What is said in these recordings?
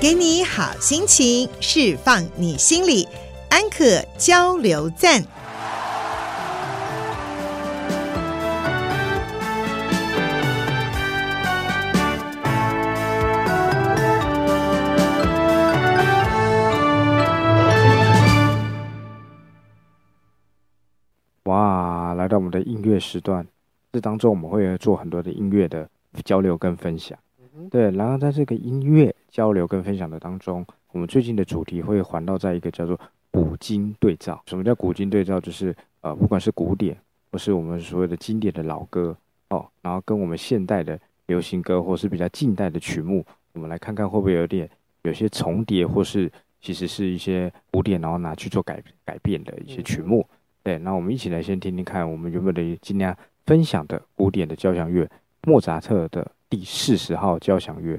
给你好心情，释放你心里，安可交流赞。 哇，来到我们的音乐时段，这当中我们会做很多的音乐的交流跟分享。对，然后在这个音乐交流跟分享的当中，我们最近的主题会环绕在一个叫做古今对照。什么叫古今对照？就是不管是古典或是我们所谓的经典的老歌哦，然后跟我们现代的流行歌或是比较近代的曲目，我们来看看会不会有些重叠，或是其实是一些古典然后拿去做改变的一些曲目。对，那我们一起来先听听看我们原本的尽量分享的古典的交响乐，莫扎特的第40号交响乐。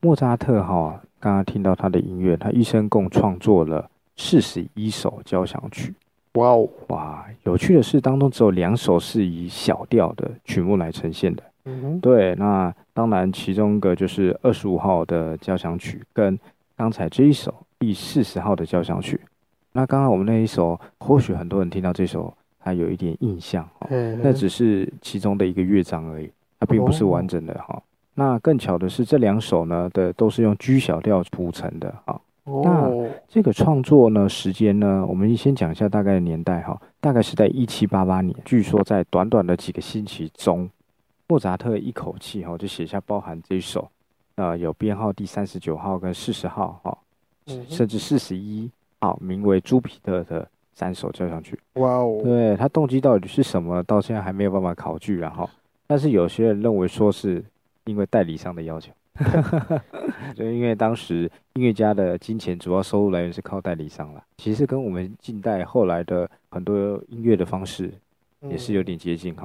莫扎特刚刚听到他的音乐，他一生共创作了41首交响曲。 哇哦， 哇！有趣的是，当中只有2首是以小调的曲目来呈现的。 嗯对，那当然其中一个就是25号的交响曲，跟刚才这一首第40号的交响曲。那刚刚我们那一首，或许很多人听到这首，他有一点印象那只是其中的一个乐章而已，它并不是完整的那更巧的是，这2首呢都是用 G 小调谱成的那这个创作呢，时间呢，我们先讲一下大概的年代大概是在1788年。据说在短短的几个星期中，莫扎特一口气就写下包含这一首，有编号第39号跟40号甚至41号，名为朱庇特的3首交响曲。 哇哦，对， 他动机到底是什么，到现在还没有办法考据但是有些人认为说是因为代理商的要求。就因为当时音乐家的金钱主要收入来源是靠代理商啦，其实跟我们近代后来的很多音乐的方式也是有点接近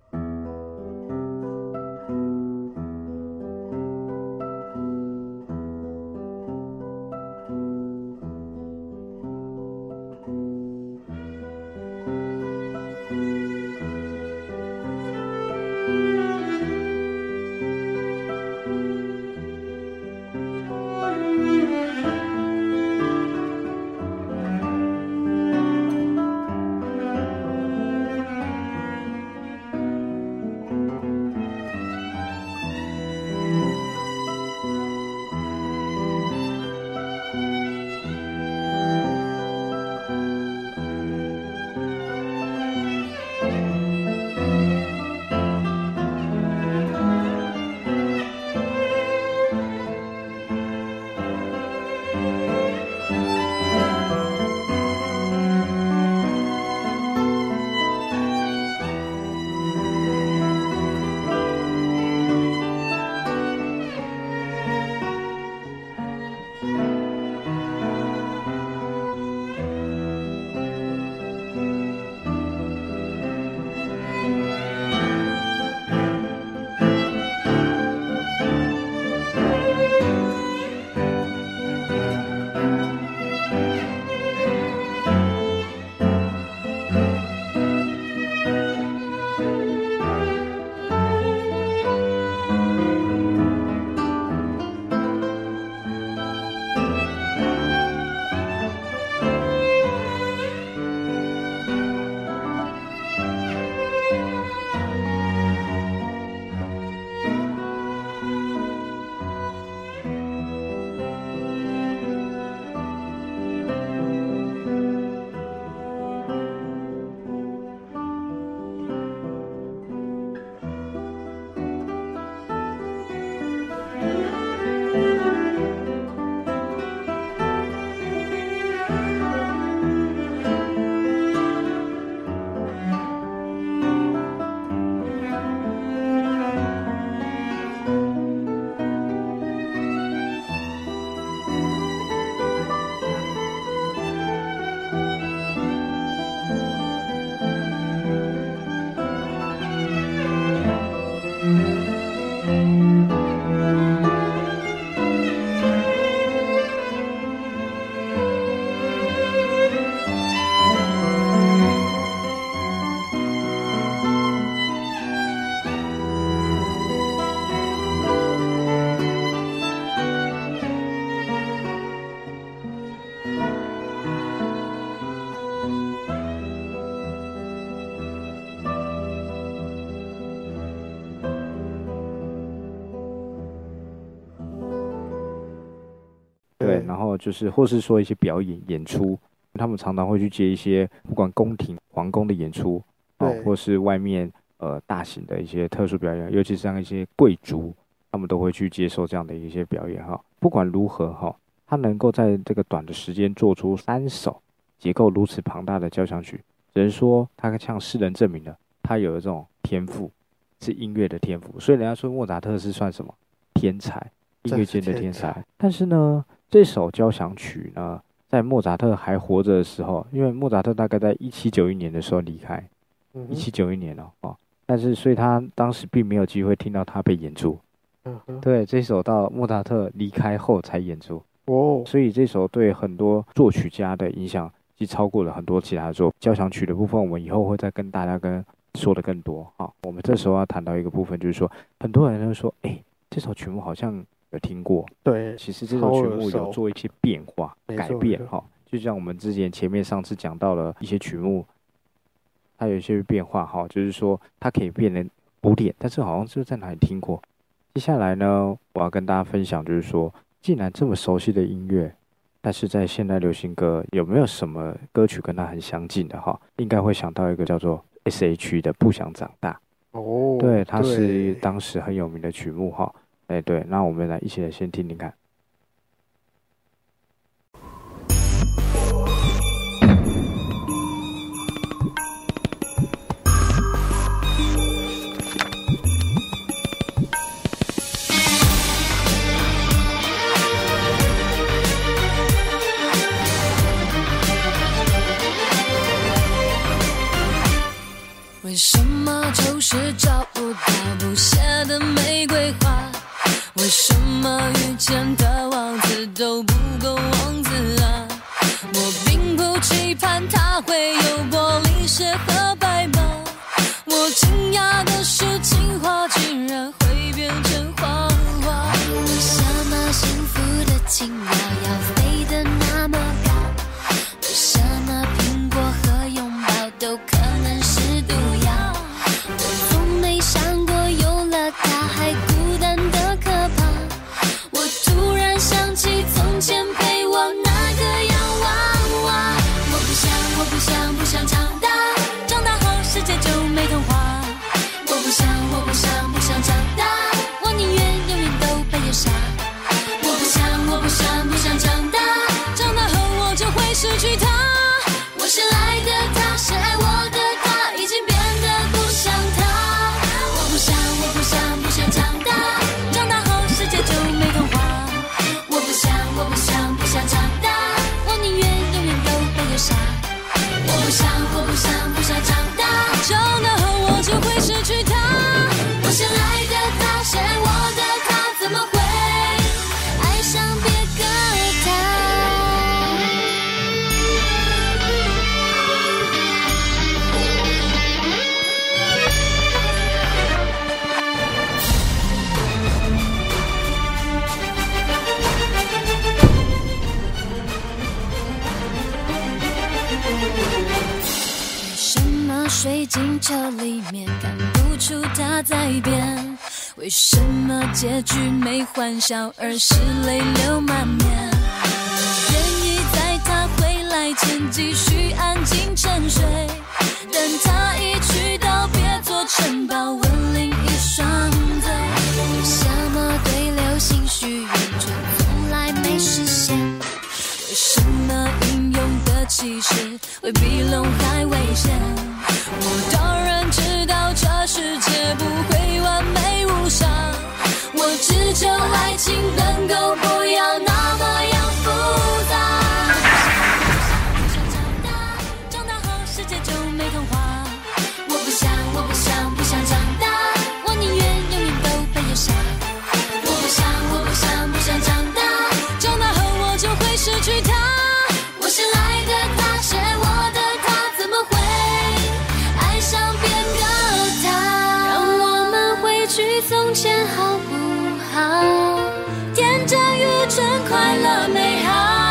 对，然后就是或是说一些表演演出，他们常常会去接一些不管宫廷皇宫的演出或是外面大型的一些特殊表演，尤其是像一些贵族，他们都会去接受这样的一些表演不管如何他能够在这个短的时间做出3首结构如此庞大的交响曲，只能说他向世人证明了他有这种天赋，是音乐的天赋。所以人家说莫扎特是算什么天才，音乐界的天才。但是呢，这首交响曲呢，在莫扎特还活着的时候，因为莫扎特大概在1791年的时候离开，1791年但是所以他当时并没有机会听到他被演出， 对，这首到莫扎特离开后才演出。 所以这首对很多作曲家的影响，既超过了很多其他的作品。交响曲的部分，我们以后会再跟大家说的更多。好，我们这时候要谈到一个部分，就是说，很多人都说，这首曲目好像有听过。 对， 其实这首曲目有做一些变化、改变。就像我们前面上次讲到了一些曲目，它有一些变化。就是说它可以变成古典，但是好像是在哪里听过。接下来呢，我要跟大家分享，就是说，既然这么熟悉的音乐，但是在现代流行歌有没有什么歌曲跟它很相近的应该会想到一个叫做 S.H.E 的《不想长大》。对，它是当时很有名的曲目对，那我们一起来先听听看。 为什么就是找不到不写的玫瑰花？为什么遇见的王子都不够王子啊？我并不期盼他会有玻璃鞋和白马，我惊讶的是情话竟然会变成谎话。为什么幸福的青蛙要飞得那么高？为什么苹果和拥抱都可能是毒药？我从没想过有了它还孤单的可怕。我突然想起从前陪我那个洋娃娃。我不想长大，长大后世界就没童话。我不想长大，我宁愿永远都被扼杀。我不想长大，长大后我就会失去它。我深爱的他，深爱我的他，已经变得不像他。我不想长大，长大后世界就没童话。我不想长大，我宁愿永远都被扼杀。我不想长大，长大后我就会失去他。我深爱的他，深爱我的他，怎么会爱上别个他？水晶球里面看不出它在变，为什么结局没欢笑而是泪流满面？愿意在他回来前继续安静沉睡，等他一去到别做城堡吻另一双嘴。为什么对流星许愿却从来没实现？为什么英勇的骑士会比龙还危险？我当然知道这世界不会完美无伤，我只求爱情能够不要那么样复杂。不想长大，长大后世界就没童话。我不想长大，我宁愿永远都被扼杀。我不想长大，长大后我就会失去他。我深爱的他，深爱我的他，怎么会爱上别个他？让我们回去从前好不好？天真愚蠢，快乐美好。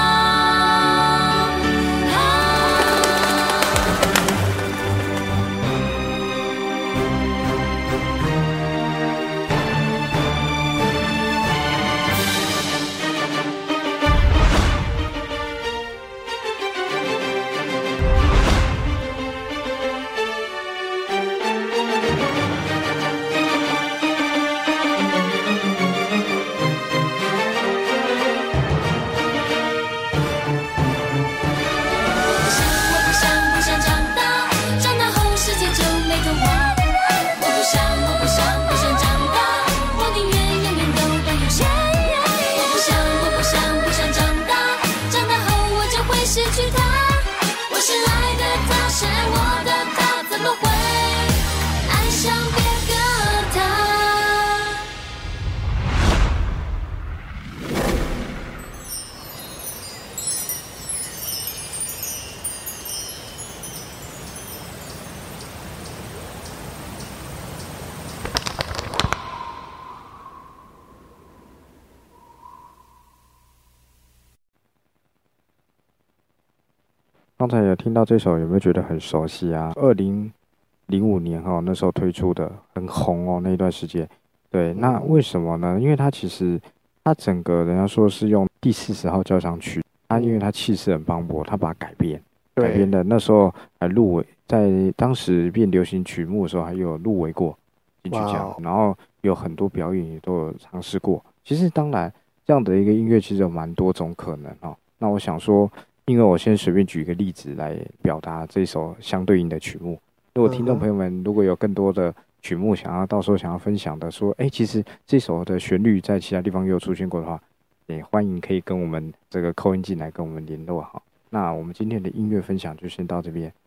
刚才有听到这首，有没有觉得很熟悉啊？2005年那时候推出的，很红哦，那一段时间。对，那为什么呢？因为它其实它整个人家说是用第40号交响曲，它因为它气势很磅礴，它把它改编的，那时候还入围，在当时变流行曲目的时候还有入围过金曲奖，然后有很多表演也都有尝试过。其实当然这样的一个音乐其实有蛮多种可能哦。那我想说，因为我先随便举一个例子来表达这首相对应的曲目。如果听众朋友们如果有更多的曲目到时候想要分享的，说其实这首的旋律在其他地方也有出现过的话，也欢迎可以跟我们这个call in进来跟我们联络哈。那我们今天的音乐分享就先到这边，